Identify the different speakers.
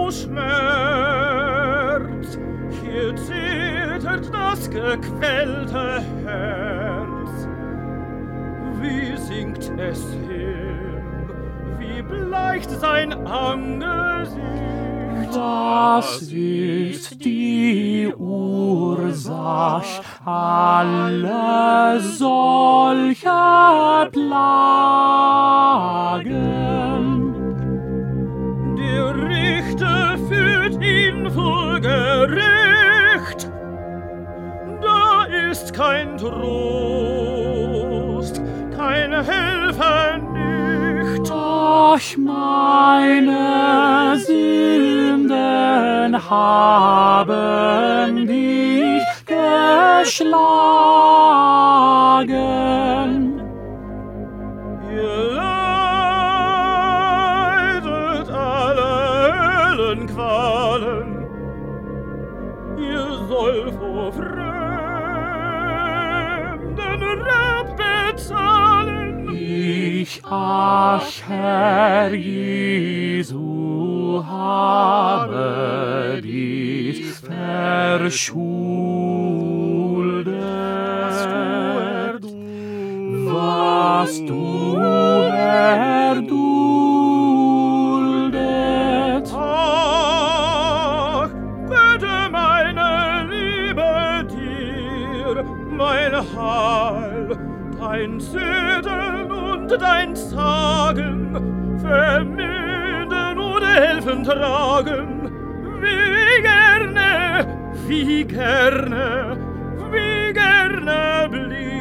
Speaker 1: o Schmerz, hier zittert das gequälte Herz. Wie sinkt es hin, wie bleicht sein Angesicht.
Speaker 2: Das ist die Ursache aller solcher Plagen.
Speaker 1: Der Richter führt ihn vor Gericht, da ist kein Trost, kein Helfer nicht.
Speaker 2: Ach, meine Sünden haben dich geschlagen.
Speaker 1: Ihr leidet alle Höllenqualen, ihr soll vor fremden Raub bezahlen.
Speaker 2: Ich, ach Herr Jesu, habe dies verschuldet, was du erduldet.
Speaker 1: Ach, bitte meine Liebe dir, mein Heil, dein Zittern und dein Zagen, vermindern oder helfen tragen. Wie gerne, wie gerne, wie gerne blieb